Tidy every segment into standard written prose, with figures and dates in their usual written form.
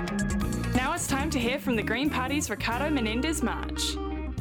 Now it's time to hear from the Green Party's Ricardo Menendez-March.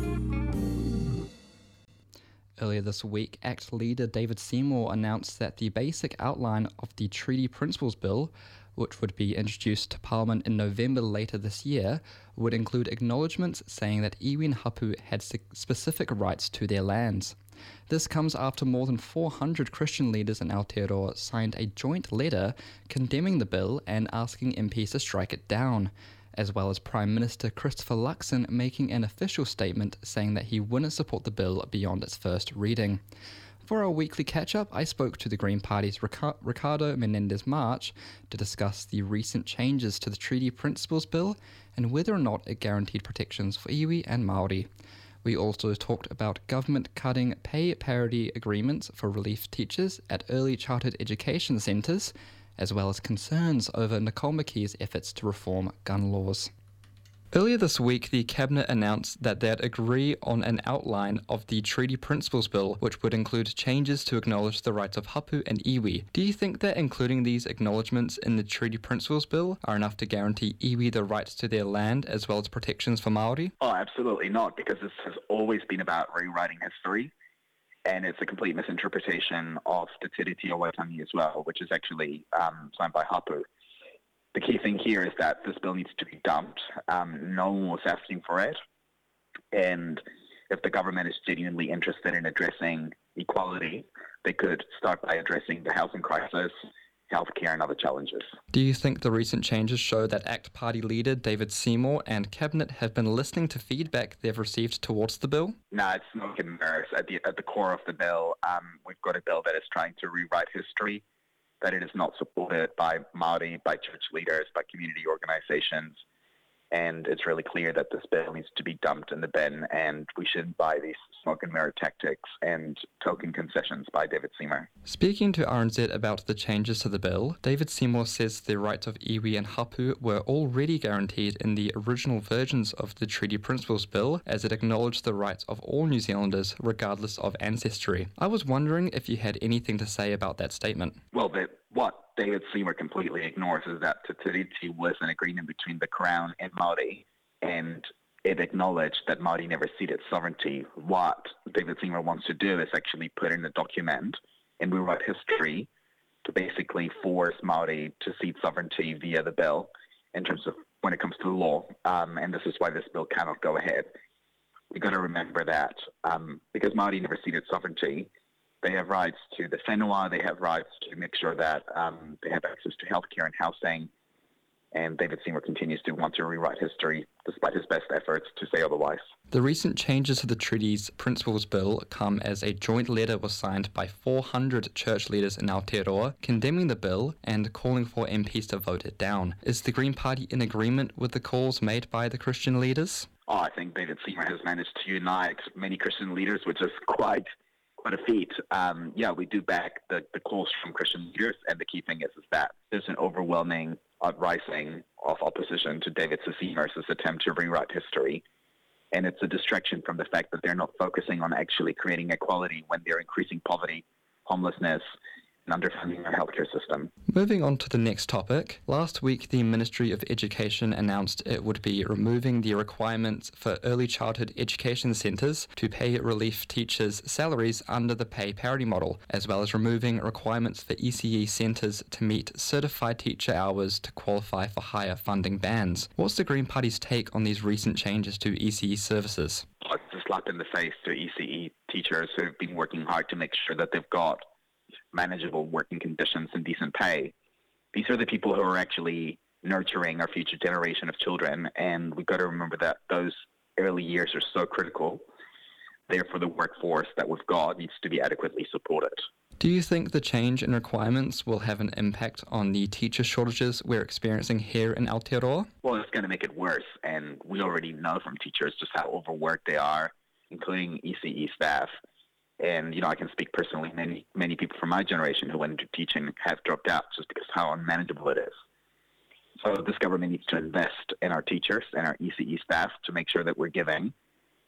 Earlier this week, ACT leader David Seymour announced that the basic outline of the Treaty Principles Bill, which would be introduced to Parliament in November later this year, would include acknowledgements saying that iwi and hapu had specific rights to their lands. This comes after more than 400 Christian leaders in Aotearoa signed a joint letter condemning the bill and asking MPs to strike it down, as well as Prime Minister Christopher Luxon making an official statement saying that he wouldn't support the bill beyond its first reading. For our weekly catch-up, I spoke to the Green Party's Ricardo Menendez-March to discuss the recent changes to the Treaty Principles Bill and whether or not it guaranteed protections for iwi and Māori. We also talked about government cutting pay parity agreements for relief teachers at early childhood education centres, as well as concerns over Nicole McKee's efforts to reform gun laws. Earlier this week, the Cabinet announced that they'd agree on an outline of the Treaty Principles Bill, which would include changes to acknowledge the rights of hapu and iwi. Do you think that including these acknowledgements in the Treaty Principles Bill are enough to guarantee iwi the rights to their land as well as protections for Māori? Oh, absolutely not, because this has always been about rewriting history. And it's a complete misinterpretation of Te Tiriti o Waitangi as well, which is actually signed by Hapu. The key thing here is that this bill needs to be dumped. No one was asking for it. And if the government is genuinely interested in addressing equality, they could start by addressing the housing crisis, healthcare and other challenges. Do you think the recent changes show that ACT Party leader David Seymour and Cabinet have been listening to feedback they've received towards the bill? No, it's smoke and mirrors. At the core of the bill, we've got a bill that is trying to rewrite history, that it is not supported by Māori, by church leaders, by community organisations. And it's really clear that this bill needs to be dumped in the bin, and we shouldn't buy these smoke and mirror tactics and token concessions by David Seymour. Speaking to RNZ about the changes to the bill, David Seymour says the rights of iwi and hapu were already guaranteed in the original versions of the Treaty Principles Bill, as it acknowledged the rights of all New Zealanders regardless of ancestry. I was wondering if you had anything to say about that statement. Well, what David Seymour completely ignores is that Te Tiriti was an agreement between the Crown and Māori, and it acknowledged that Māori never ceded sovereignty. What David Seymour wants to do is actually put in a document and rewrite history to basically force Māori to cede sovereignty via the bill in terms of when it comes to the law, and this is why this bill cannot go ahead. We've got to remember that because Māori never ceded sovereignty, they have rights to the whenua, they have rights to make sure that they have access to healthcare and housing, and David Seymour continues to want to rewrite history despite his best efforts to say otherwise. The recent changes to the Treaty's Principles Bill come as a joint letter was signed by 400 church leaders in Aotearoa condemning the bill and calling for MPs to vote it down. Is the Green Party in agreement with the calls made by the Christian leaders? Oh, I think David Seymour has managed to unite many Christian leaders, which is quite a feat. We do back the calls from Christian leaders, and the key thing is that there's an overwhelming uprising of opposition to David Seymour's attempt to rewrite history, and it's a distraction from the fact that they're not focusing on actually creating equality when they're increasing poverty, homelessness, and underfunding our healthcare system. Moving on to the next topic, last week the Ministry of Education announced it would be removing the requirements for early childhood education centres to pay relief teachers' salaries under the pay parity model, as well as removing requirements for ECE centres to meet certified teacher hours to qualify for higher funding bands. What's the Green Party's take on these recent changes to ECE services? It's a slap in the face to ECE teachers who have been working hard to make sure that they've got manageable working conditions and decent pay. These are the people who are actually nurturing our future generation of children, and we've got to remember that those early years are so critical. Therefore, the workforce that we've got needs to be adequately supported. Do you think the change in requirements will have an impact on the teacher shortages we're experiencing here in Aotearoa? Well, it's going to make it worse, and we already know from teachers just how overworked they are, including ECE staff. And, I can speak personally, many people from my generation who went into teaching have dropped out just because of how unmanageable it is. So this government needs to invest in our teachers and our ECE staff to make sure that we're giving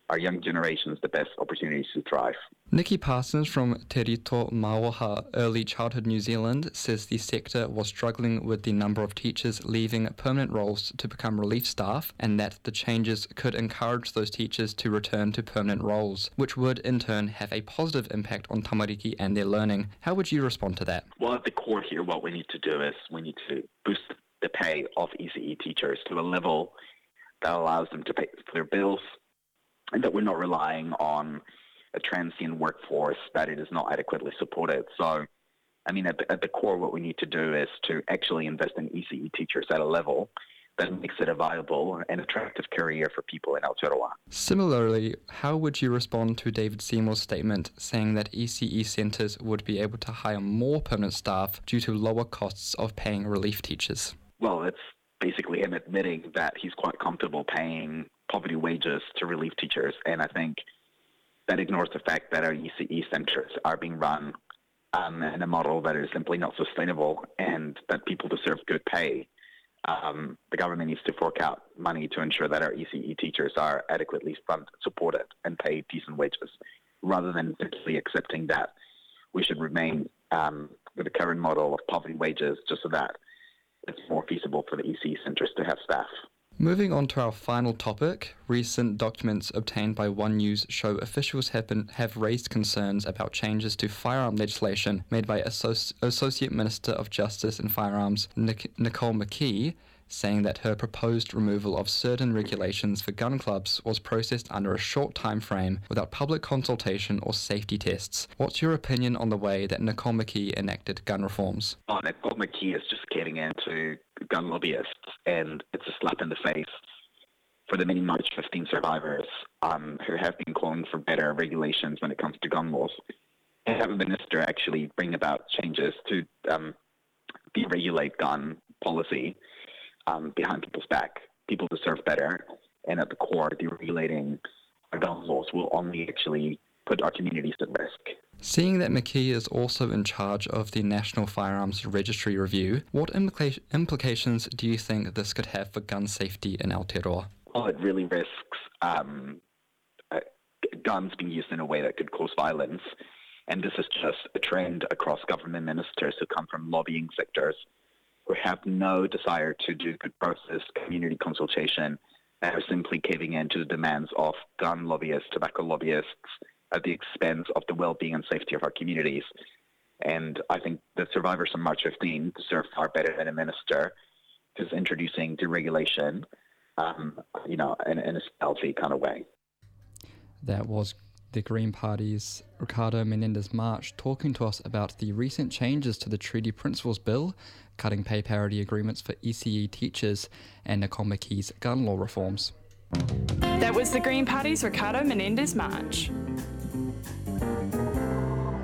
our young generations the best opportunities to thrive. Nikki Parsons from Te Rito Mauaha Early Childhood New Zealand says the sector was struggling with the number of teachers leaving permanent roles to become relief staff, and that the changes could encourage those teachers to return to permanent roles, which would in turn have a positive impact on tamariki and their learning. How would you respond to that? Well, at the core here, what we need to do is we need to boost the pay of ECE teachers to a level that allows them to pay for their bills, and that we're not relying on a transient workforce that it is not adequately supported. So, I mean, at the core, what we need to do is to actually invest in ECE teachers at a level that makes it a viable and attractive career for people in Aotearoa. Similarly, how would you respond to David Seymour's statement saying that ECE centres would be able to hire more permanent staff due to lower costs of paying relief teachers? Well, it's basically him admitting that he's quite comfortable paying poverty wages to relief teachers, and I think that ignores the fact that our ECE centres are being run in a model that is simply not sustainable, and that people deserve good pay. The government needs to fork out money to ensure that our ECE teachers are adequately funded, supported, and paid decent wages, rather than simply accepting that we should remain with the current model of poverty wages just so that it's more feasible for the ECE centres to have staff. Moving on to our final topic, recent documents obtained by One News show officials have raised concerns about changes to firearm legislation made by Associate Minister of Justice and Firearms Nicole McKee, saying that her proposed removal of certain regulations for gun clubs was processed under a short time frame without public consultation or safety tests. What's your opinion on the way that Nicole McKee enacted gun reforms? Nicole McKee is just getting into gun lobbyists, and it's a slap in the face for the many March 15 survivors who have been calling for better regulations when it comes to gun laws, and have a minister actually bring about changes to deregulate gun policy behind people's back. People deserve better, and at the core, deregulating our gun laws will only actually put our communities at risk. Seeing that McKee is also in charge of the National Firearms Registry Review, what implications do you think this could have for gun safety in Aotearoa? Well, it really risks guns being used in a way that could cause violence, and this is just a trend across government ministers who come from lobbying sectors who have no desire to do good process, community consultation, and are simply caving in to the demands of gun lobbyists, tobacco lobbyists, at the expense of the well-being and safety of our communities. And I think the survivors on March 15 deserve far better than a minister who's introducing deregulation, in a stealthy kind of way. That was the Green Party's Ricardo Menendez March talking to us about the recent changes to the Treaty Principles Bill, cutting pay parity agreements for ECE teachers, and Nicole McKee's gun law reforms. That was the Green Party's Ricardo Menendez March.